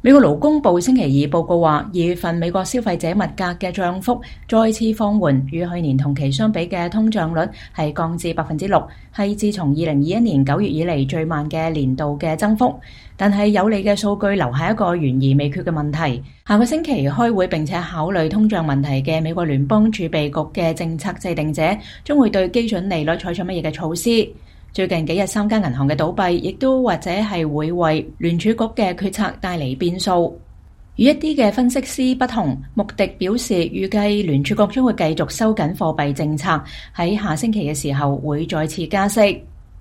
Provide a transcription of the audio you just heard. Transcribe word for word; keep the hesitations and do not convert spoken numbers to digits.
美國勞工部星期二報告話，二月份美國消費者物價嘅漲幅再次放緩，與去年同期相比嘅通脹率係降至百分之六，係自從二零二一年九月以嚟最慢嘅年度嘅增幅。但係有利嘅數據留下一個懸而未決嘅問題。下個星期開會並且考慮通脹問題嘅美國聯邦儲備局嘅政策制定者將會對基準利率採取乜嘢嘅措施？最近幾日三間銀行嘅倒閉，亦都或者係會為聯儲局嘅決策帶嚟變數。與一啲嘅分析師不同，穆迪表示預計聯儲局將會繼續收緊貨幣政策，喺下星期嘅時候會再次加息。